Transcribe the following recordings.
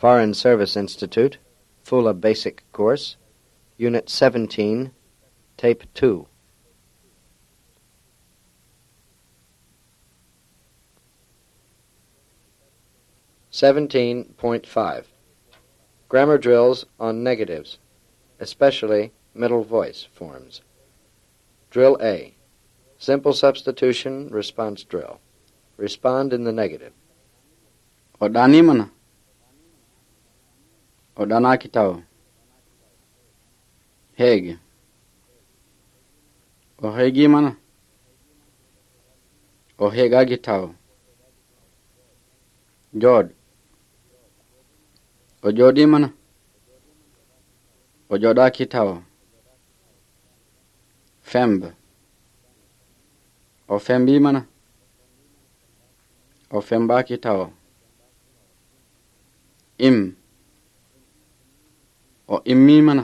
Foreign Service Institute, Fula Basic Course, Unit 17, Tape 2. (17.5) Grammar drills on negatives, especially middle voice forms. Drill A. Simple substitution response drill. Respond in the negative. Odani mana? Odana kitao. Heg. Ohegi mana? Ohega kitao. Jod. Ojodi mana? Ojoda kitao. Femb. Ofembi mana? Ofemba kitao. Im. O immi mana?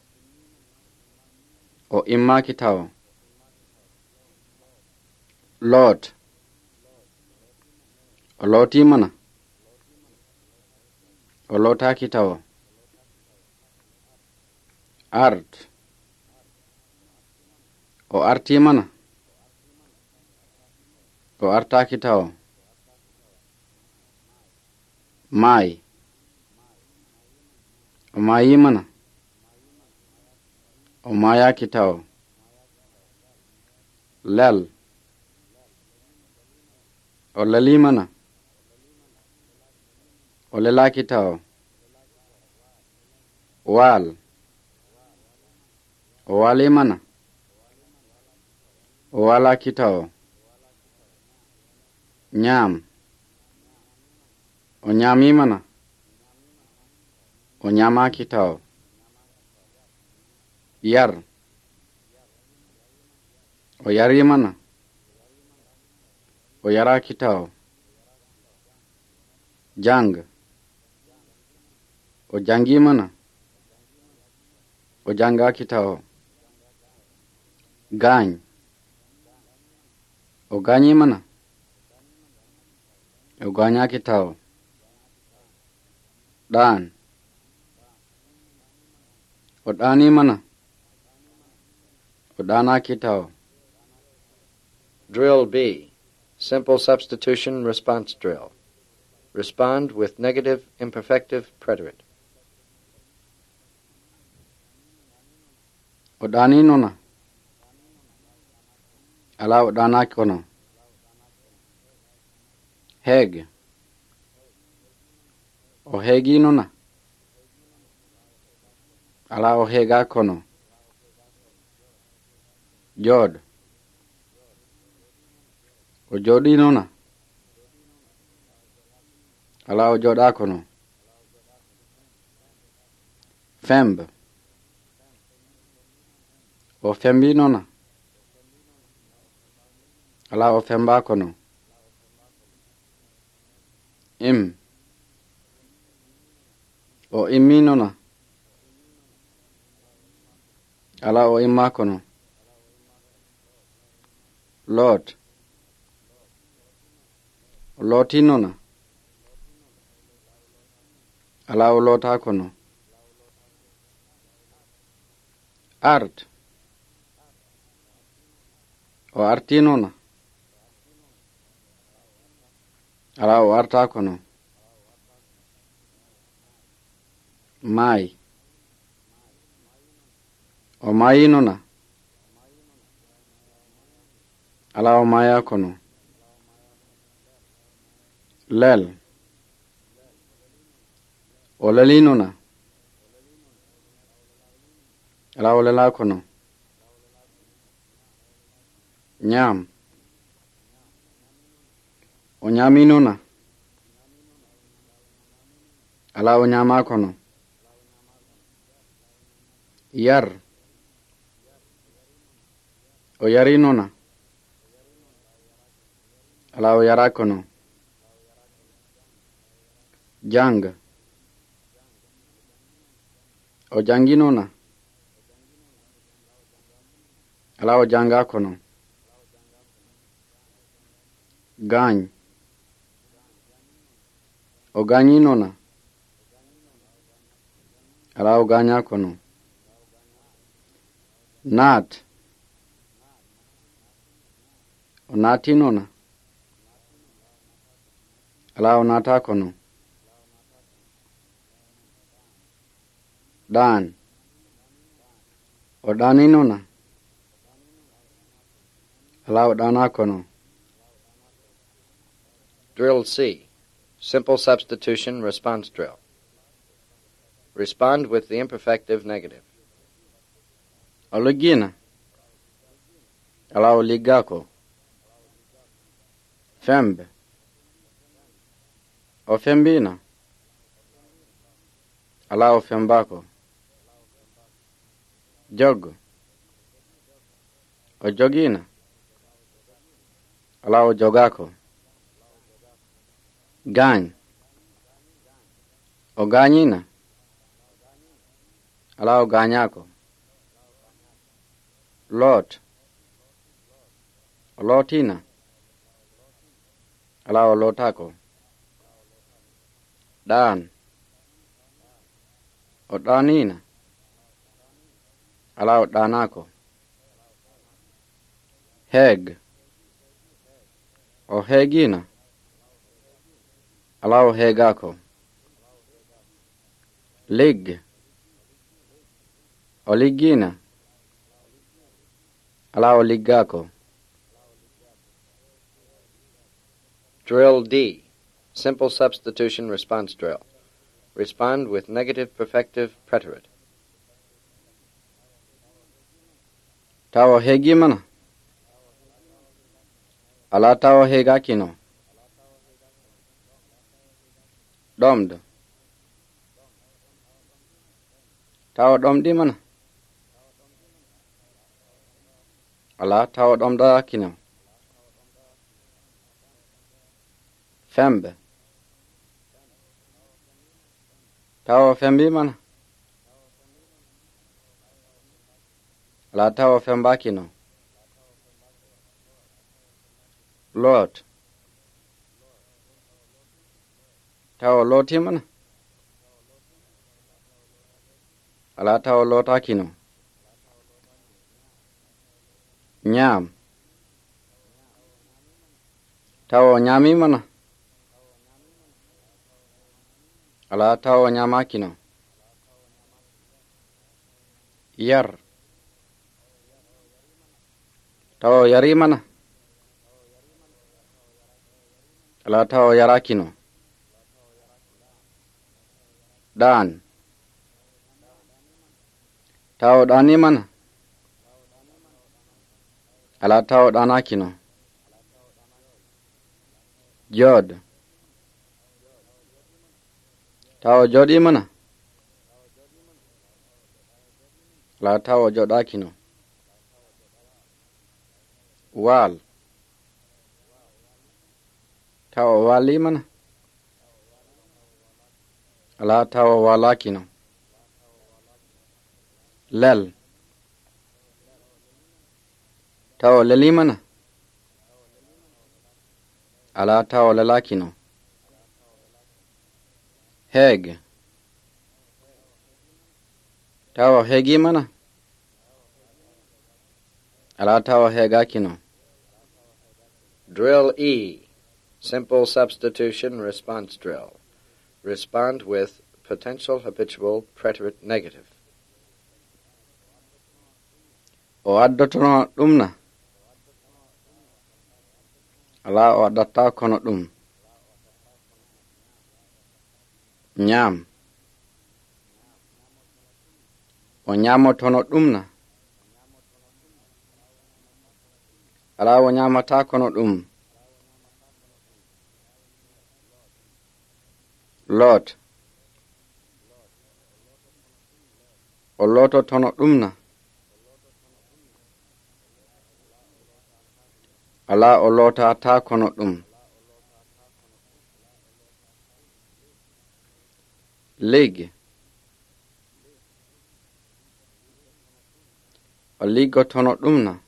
O imma kitao. Lot. O loti mana? O lota kitao. Art. O arti mana? O arta kitao. Mai. O mai mana? O maya kitao. Lel. O lali mana? O lela kitao. Wal. O wali mana? O wala kitao. Nyam. O nyami mana? O nyama kitao. Yar. O yari mana? O yara kitao. Jang. O jangi mana? O janga kitao. Gany. O ganyi mana? O ganya kitao. Dan. O dani mana? O dana kitao. Drill B. Simple substitution response drill. Respond with negative imperfective preterite. O dani nona. Ala o dana kono. Heg. O hegi nona. Ala o hega kono. Jod. O jodi nona. Ala o joda kono. Femb. O fembi nona. Ala o femba kono. Im. O immi nona. Ala o imma kono. Lot. O loti nona. Ala o lota kono. Art. O arti nona. Ala o arta kono. Mai. O mai nona. Ala o maya kono. Lel. O leli nona. Ala o lela kono. Nyam. O nyami nona. Ala o nyama kono. Yar. O yari nona. Ala o yara kono. Jang. O jangi nona. Ala o janga kono. Gany. O ganyi nona. Allow ganya kono. Nat. O natinona. Allow nata kono. Dan. O daninona. Allow dana kono. Drill C. Simple substitution response drill. Respond with the imperfective negative. Oligina. Allow ligako. Fembe. O fembina. Allow fembako. Jog. O jogina. Allow jogako. Gany. O ganyina. Allow ganyako. Lot. O lotina. Allow lotako. Dan. O danina. Allow danako. Heg. O hegina. Allow hegako. Lig. O ligina. Allow ligako. Drill D. Simple substitution response drill. Respond with negative perfective preterite. Tawo hegimana. Ala tawo hegakino. Domd. Tawo domdi mana. Ala tawo domda kino. Fembe. Tawo fembi mana. Ala tawo femba kino. Lot. Tawo loti mana. Ala tawo lota kino. Nyam. Tawo nyami mana. Ala tawo nyama kino. Yar. Tawo yari mana. Ala tawo yara kino. Dan. Tawo dani mana. Ala tawo dana kino. Jod. Tawo jodi mana. Ala tawo joda kino. Wal. Tawo wali mana. Ala tawo wala kino. Lel. Tawo leli mana. Ala tawo lela kino. Heg. Tawo hegi mana. Ala tawo hega kino. Drill E. Simple substitution response drill. Respond with potential habitual preterite negative. O addotono dumna. Ala o addatta kono dum. Nyam. O nyamotono dumna. Ala o nyamata kono dum. Lot. O loto tono dumna. Ala o lota ta kono dum. Lig. O ligo tono dumna.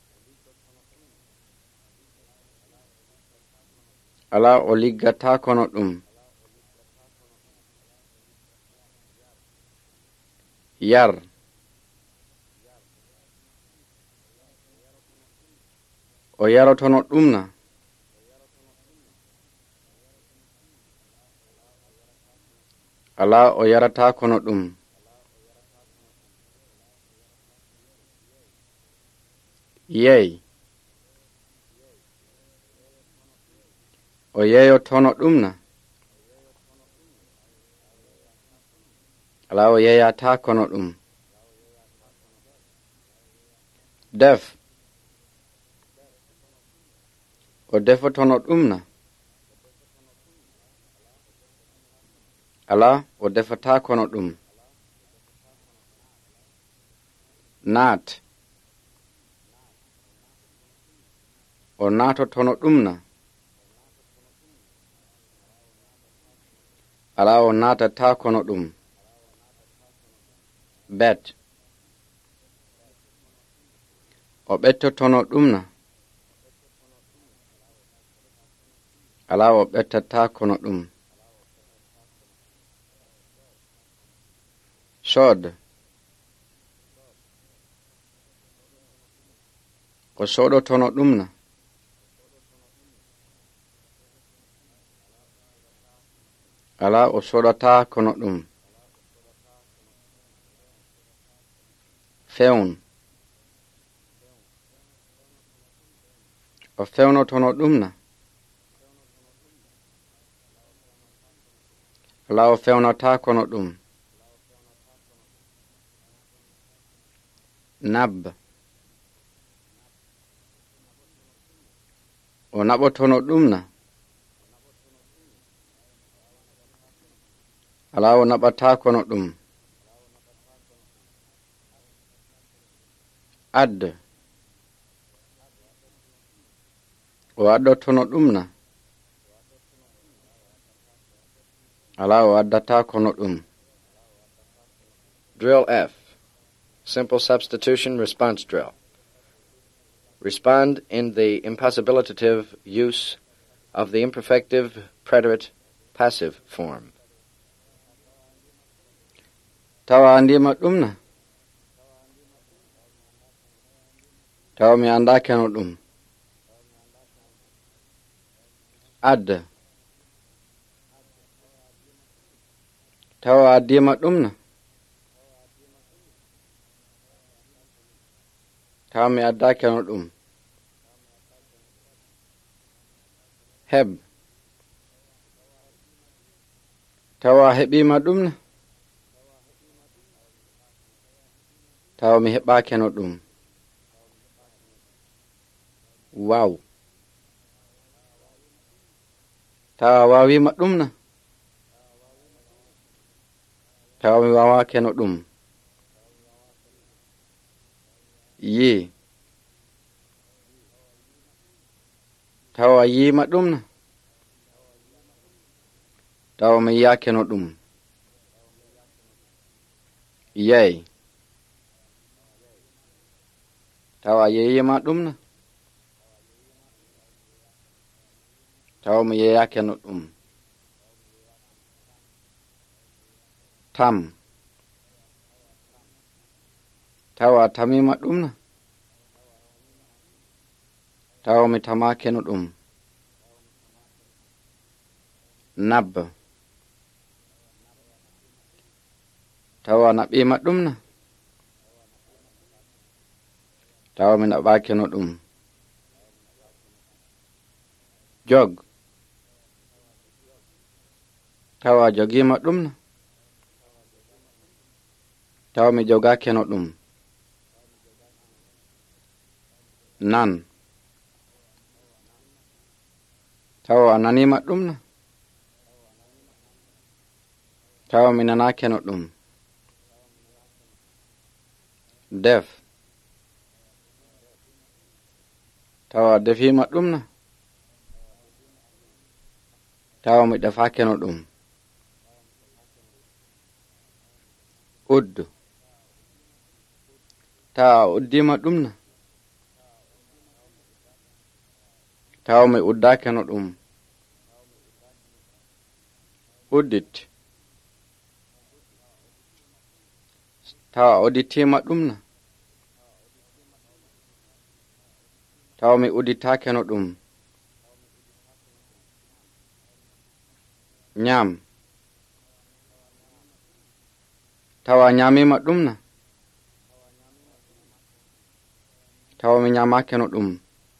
Ala o liggata kono dum. yar o yarotono ɗum na alaa o yarata kono ɗum yeey o yeeyotono ɗum na alaa o yeeyata kono ɗum def o defotono ɗum na alaa o defata kono ɗum naat o naatotono ɗum na alaa o naatata kono ɗum bet o ɓettotono ɗum na alaa o ɓettata kono ɗum sood o soɗotono ɗum na alaa o soɗata kono ɗum fewn o fewnotono ɗum na alaa o fewnata kono ɗum nab o naɓotono ɗum na alaa o naɓata kono ɗum add o addotono ɗum na alaa o addata kono ɗum Drill F. Simple substitution response drill. Respond in the impossibilitative use of the imperfective preterite passive form. tawa andima ɗum na tawa mi anda keno ɗum add tawa addima ɗum na tawa mi adda keno ɗum heb tawa heɓima ɗum na tawa mi heɓa keno ɗum waw tawa wawima ɗum na tawa mi wawa keno ɗum yi tawa yima ɗum na tawa mi yiya keno ɗum yey tawa yeyima ɗum na tawa mi yeya keno ɗum tam tawa tamima ɗum na tawa mi tama keno ɗum nab tawa naɓima ɗum na tawa mi naɓa keno ɗum jog tawa jogima ɗum na tawa mi joga keno ɗum nan tawa nanima ɗum na tawa mi nana keno ɗum def tawa defima ɗum na tawa mi defa keno ɗum udd tawa uddima ɗum na tawa mi udda keno ɗum uddit tawa udditima ɗum na tawa mi udditake no ɗum nyam tawa nyamima ɗum na tawa mi nyamake no ɗum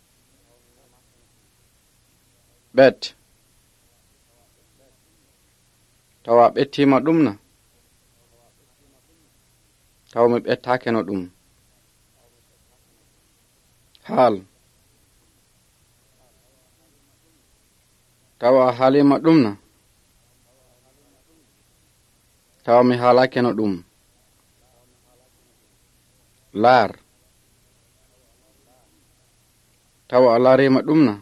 ɓet tawa ɓettima ɗum na tawa mi ɓettake no ɗum haal tawa haalima ɗum na tawa mi haalake no ɗum laar tawa a laarima ɗum na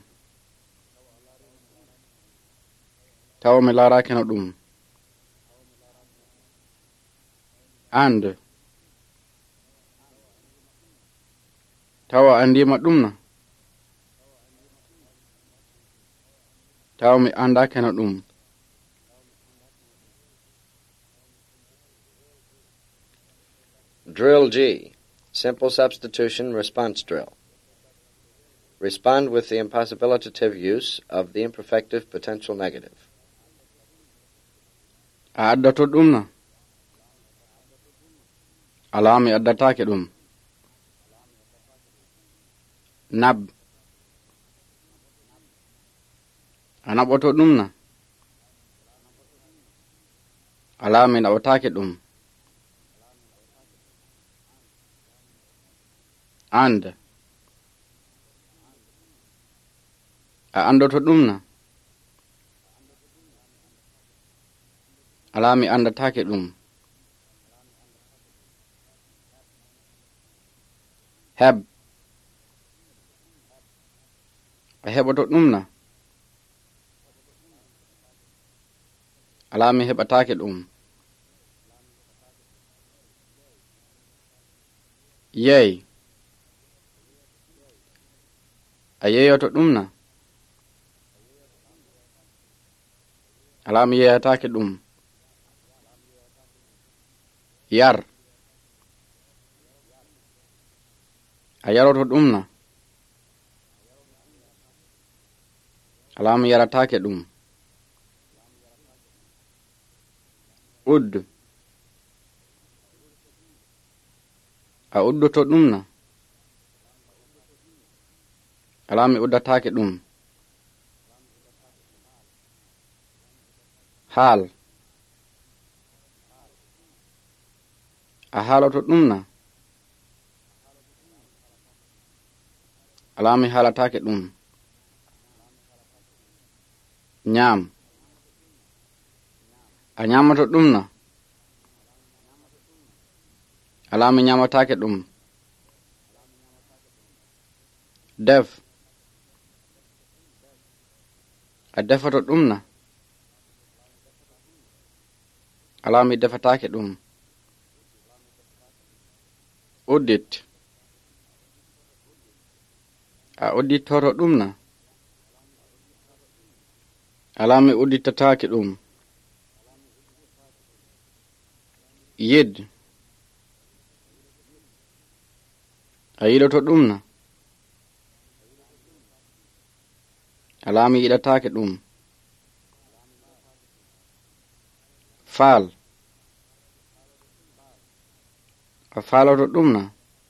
tawa mi laarake no ɗum and tawa andima ɗum na tawa mi andake no ɗum Drill G. Simple substitution response drill. Respond with the impossibilitative use of the imperfective potential negative. a addato ɗum na alaa mi addatake ɗum nab a naɓoto ɗum na alaa mi naɓotake ɗum and a andoto ɗum na alaa mi andatake ɗum heb a heɓoto ɗum na alaa mi heɓatake ɗum yey a yeyoto ɗum na alaa mi yeyatake ɗum yar a yaroto ɗum na alaa mi yaratake ɗum ud a uddoto ɗum na alaa mi uddatake ɗum haal a haaloto ɗum na alaa mi haalatake ɗum nyam a nyamato ɗum na alaa mi nyamatake ɗum def a defato ɗum na alaa mi defatake ɗum uddit a uddittoto ɗum na alaa mi uddittatake ɗum yid a yiɗoto ɗum na alaa mi yiɗatake ɗum faal a faaloto ɗum na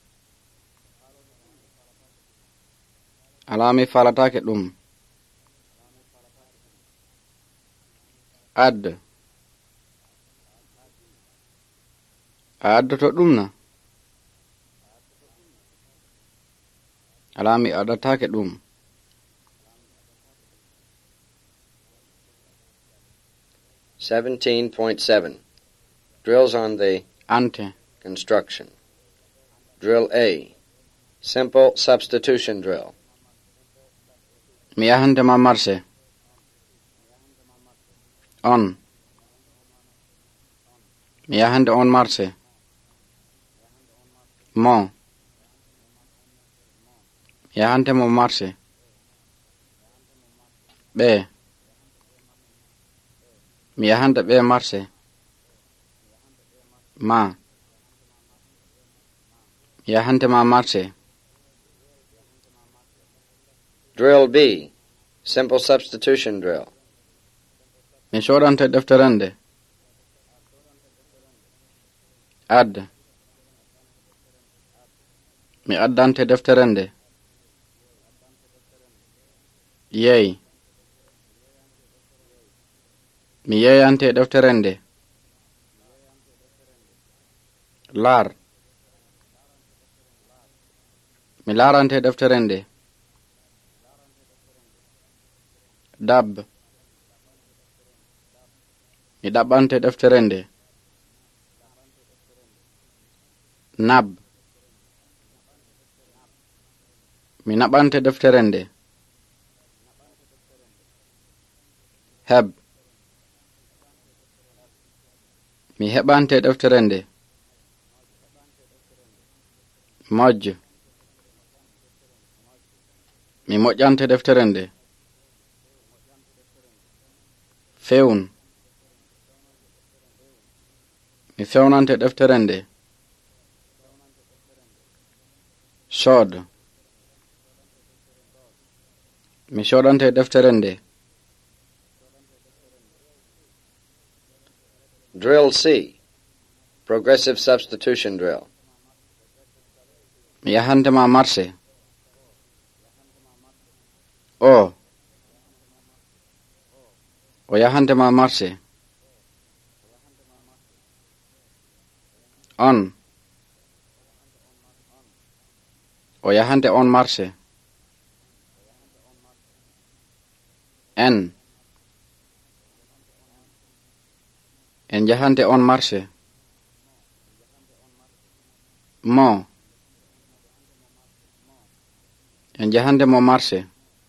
alaa mi faalatake ɗum add a addoto ɗum na alaa mi addatake ɗum .7 Drills on the ante construction. Drill A. Simple substitution drill. mi yahantema marché on mi yahante on marché mo mi yahantemo marché ɓe mi yahante ɓe marché ma Mi yahantema marché. Drill B. Simple substitution drill. Mi soodante defterende. Add. Mi addante defterende. Yey. Mi yeyante defterende. Laar. Mi laarante defterende. Dab. Mi ɗaɓɓante defterende. Nab. Mi naɓante defterende. Heb. Mi heɓante defterende. Mojj. Mi moƴƴante defterende. Fewn. Mi fewnante defterende. Sood. Mi soodante defterende. Drill C. Progressive substitution drill. Mi yahantema marché. O. O yahantema marché. On. O yahante on marché. En. En jahante on marché. Mo. En jahante mo marché.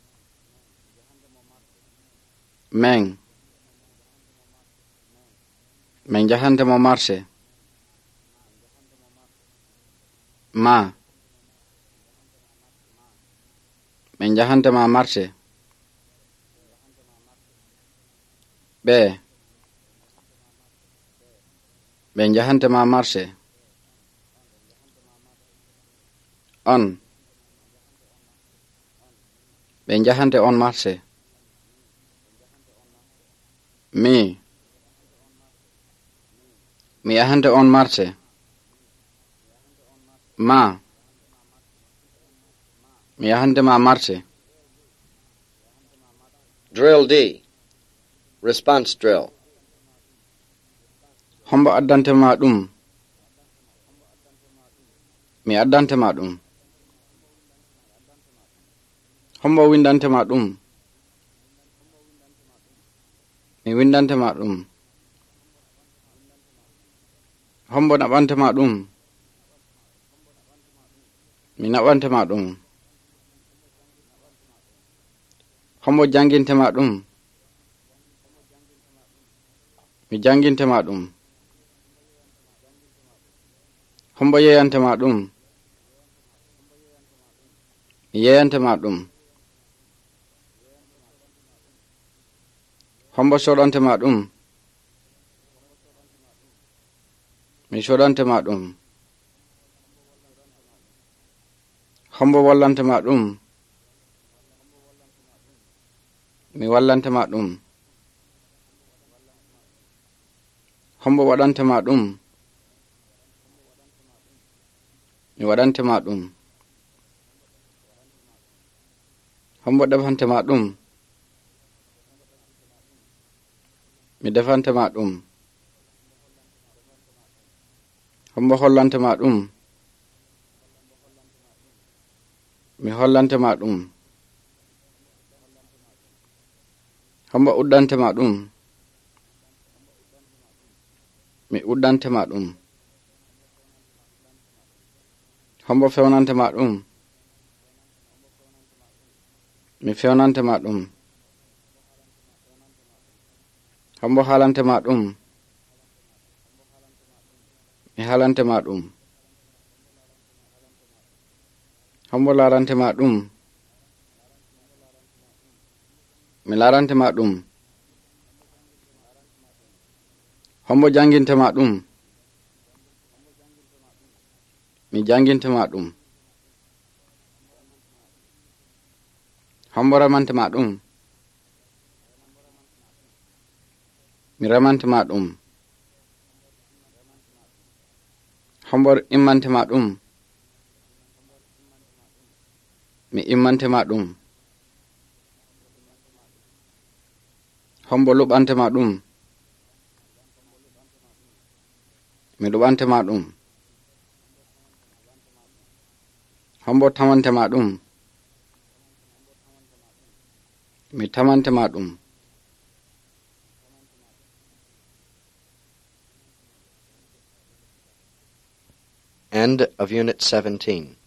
Meng. Men jahante mo marché. Ma. Men jahante ma marché. Be. Ben jahante ma marché. On. Ben jahante on marché. Mi. Mi yahante on marché. Ma. Mi yahante ma marché. Drill D. Response drill. Hombo addante ma ɗum. Mi addante ma ɗum. Hombo windante ma ɗum. Mi windante ma ɗum. Hombo naɓante ma ɗum. Mi naɓante ma ɗum. Hombo janginte ma ɗum. Mi janginte ma ɗum. Hombo yeyante ma ɗum. Mi yeyante ma ɗum. Hombo soɗante ma ɗum. Mi soɗante ma ɗum. Hombo wallante ma ɗum. Mi wallante ma ɗum. Hombo waɗante ma ɗum. Mi waɗante ma ɗum. Hombo defante ma ɗum. Mi defante ma ɗum. Hombo hollante ma ɗum. Mi hollante ma ɗum. Hombo uddante ma ɗum. Mi uddante ma ɗum. Hombo fewnante ma ɗum. Mi fewnante ma ɗum. Hombo haalante ma ɗum. Mi haalante ma ɗum. Hombo laarante ma ɗum. Mi laarante ma ɗum. Hombo janginte ma ɗum. mi jangintima ɗum. Hombo remantima ɗum. Mi remantima ɗum. Hombo immantima ɗum. Mi immantima ɗum. Hombo luɓantema ɗum. Mi luɓantema ɗum. Hombo tamantema ɗum. Mi tamantema ɗum. End of Unit 17.